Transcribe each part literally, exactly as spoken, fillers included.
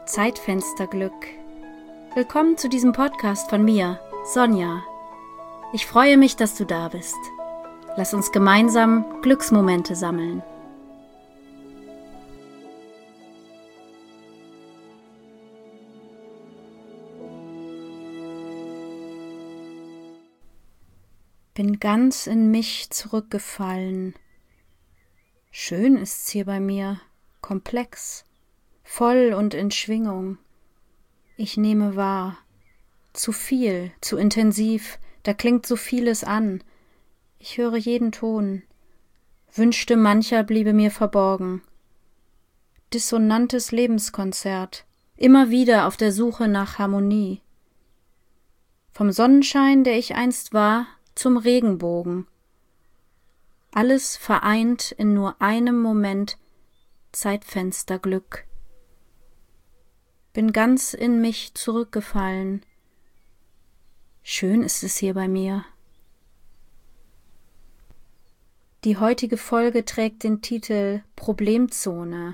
Zeitfensterglück. Willkommen zu diesem Podcast von mir, Sonja. Ich freue mich, dass du da bist. Lass uns gemeinsam Glücksmomente sammeln. Bin ganz in mich zurückgefallen. Schön ist's hier bei mir, komplex, voll und in Schwingung. Ich nehme wahr, zu viel, zu intensiv, da klingt so vieles an. Ich höre jeden Ton, wünschte mancher bliebe mir verborgen. Dissonantes Lebenskonzert, immer wieder auf der Suche nach Harmonie. Vom Sonnenschein, der ich einst war, zum Regenbogen. Alles vereint in nur einem Moment Zeitfensterglück. Bin ganz in mich zurückgefallen. Schön ist es hier bei mir. Die heutige Folge trägt den Titel Problemzone.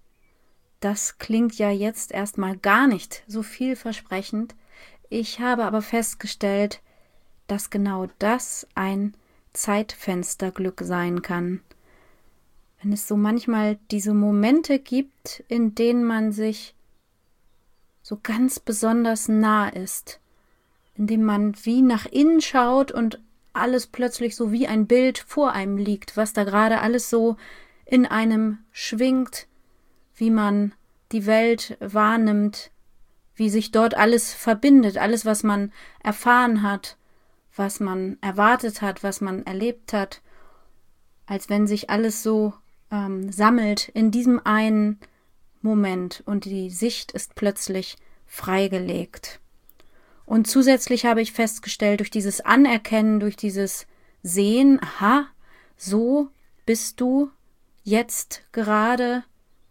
Das klingt ja jetzt erstmal gar nicht so vielversprechend. Ich habe aber festgestellt, dass genau das ein Zeitfensterglück sein kann. Wenn es so manchmal diese Momente gibt, in denen man sich so ganz besonders nah ist, in dem man wie nach innen schaut und alles plötzlich so wie ein Bild vor einem liegt, was da gerade alles so in einem schwingt, wie man die Welt wahrnimmt, wie sich dort alles verbindet, alles, was man erfahren hat, was man erwartet hat, was man erlebt hat, als wenn sich alles so ähm, sammelt in diesem einen Moment und die Sicht ist plötzlich freigelegt. Und zusätzlich habe ich festgestellt, durch dieses Anerkennen, durch dieses Sehen, aha, so bist du jetzt gerade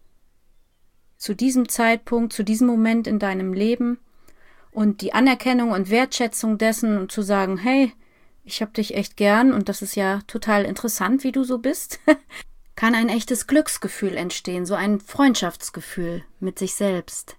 zu diesem Zeitpunkt, zu diesem Moment in deinem Leben und die Anerkennung und Wertschätzung dessen und zu sagen, hey, ich hab dich echt gern und das ist ja total interessant, wie du so bist, kann ein echtes Glücksgefühl entstehen, so ein Freundschaftsgefühl mit sich selbst.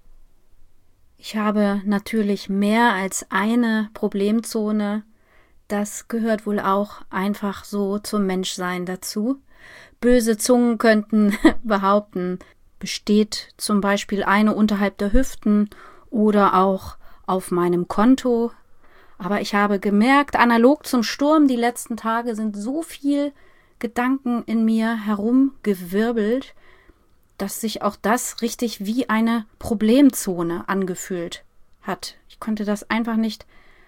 Ich habe natürlich mehr als eine Problemzone. Das gehört wohl auch einfach so zum Menschsein dazu. Böse Zungen könnten behaupten, besteht zum Beispiel eine unterhalb der Hüften oder auch auf meinem Konto. Aber ich habe gemerkt, analog zum Sturm, die letzten Tage sind so viel Gedanken in mir herumgewirbelt, dass sich auch das richtig wie eine Problemzone angefühlt hat. Ich konnte das einfach nicht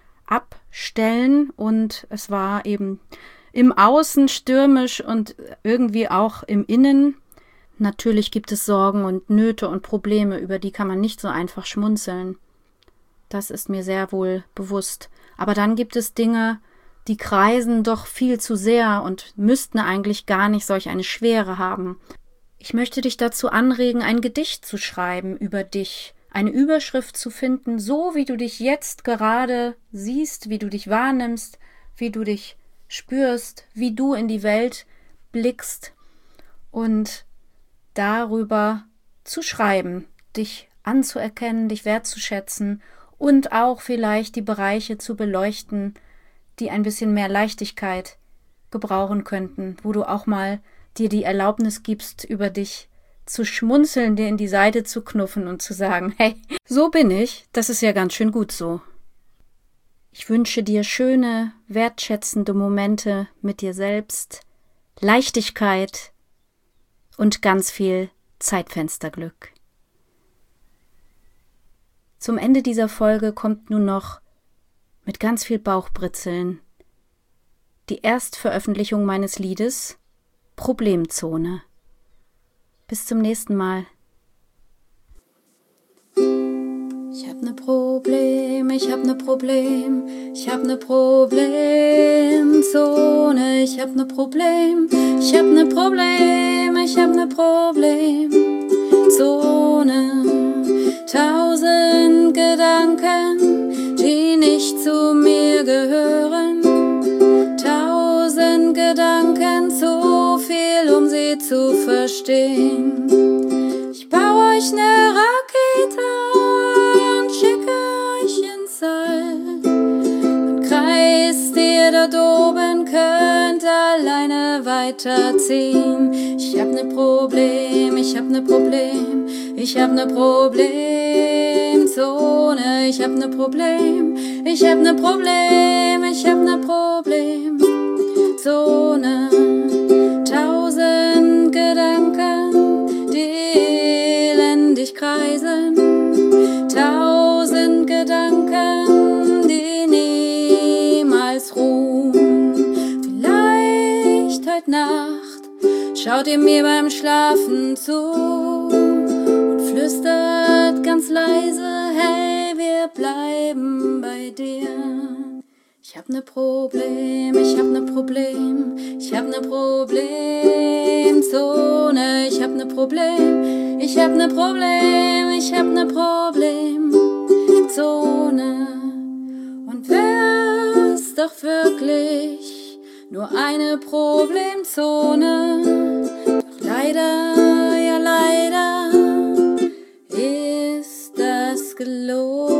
abstellen und es war eben im Außen stürmisch und irgendwie auch im Innen. Natürlich gibt es Sorgen und Nöte und Probleme, über die kann man nicht so einfach schmunzeln. Das ist mir sehr wohl bewusst. Aber dann gibt es Dinge, die kreisen doch viel zu sehr und müssten eigentlich gar nicht solch eine Schwere haben. Ich möchte dich dazu anregen, ein Gedicht zu schreiben über dich, eine Überschrift zu finden, so wie du dich jetzt gerade siehst, wie du dich wahrnimmst, wie du dich spürst, wie du in die Welt blickst und darüber zu schreiben, dich anzuerkennen, dich wertzuschätzen und auch vielleicht die Bereiche zu beleuchten, die ein bisschen mehr Leichtigkeit gebrauchen könnten, wo du auch mal dir die Erlaubnis gibst, über dich zu schmunzeln, dir in die Seite zu knuffen und zu sagen, hey, so bin ich, das ist ja ganz schön gut so. Ich wünsche dir schöne, wertschätzende Momente mit dir selbst, Leichtigkeit und ganz viel Zeitfensterglück. Zum Ende dieser Folge kommt nun noch mit ganz viel Bauchbritzeln die Erstveröffentlichung meines Liedes Problemzone. Bis zum nächsten Mal. Ich hab ne Problem, ich hab ne Problem, ich hab ne Problemzone, ich hab ne Problem, ich hab ne Problem, ich hab ne Problemzone. Tausend Gedanken, die nicht zu mir gehören. Tausend Gedanken, zu viel, um sie zu verstehen. Ich baue euch ne Rakete ihr dort oben könnt alleine weiterziehen. Ich hab ne Problem, ich hab ne Problem, ich hab ne Problemzone. Ich hab ne Problem, ich hab ne Problem, ich hab ne Problemzone. Tausend Gedanken, die elendig kreisen. Tausend Gedanken, die niemals ruhen. Vielleicht heute Nacht schaut ihr mir beim Schlafen zu und flüstert ganz leise, hey, wir bleiben bei dir. Ich hab ne Problem, ich hab ne Problem, ich hab ne Problemzone. Ich hab ne Problem, ich hab ne Problem, ich hab ne Problemzone. Und wär's doch wirklich nur eine Problemzone. Doch leider, ja leider, ist das gelogen.